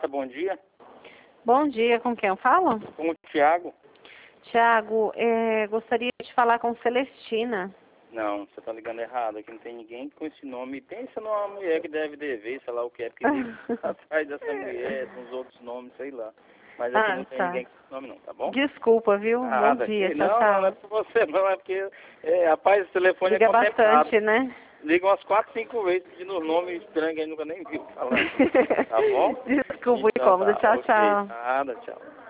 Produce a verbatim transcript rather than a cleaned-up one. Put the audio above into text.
Bom dia. Bom dia, com quem eu falo? Com o Thiago. Tiago, é, gostaria de falar com Celestina. Não, você tá ligando errado. Aqui não tem ninguém com esse nome. Pensa numa mulher que deve dever, sei lá o que é, porque liga atrás dessa mulher, uns outros nomes, sei lá. Mas aqui Ah, não tem tá. ninguém com esse nome não, tá bom? Desculpa, viu? Nada. Bom dia, aqui, tchau, não, não, não é tchau. por você não, é porque, é, rapaz, o telefone Liga é contemplado. bastante, né? Liga umas quatro, cinco vezes pedindo um nome estranho que a gente nunca nem viu falando. Tá bom? Desculpa o Então incômodo, tá, tchau, ok. tchau. Nada, tchau.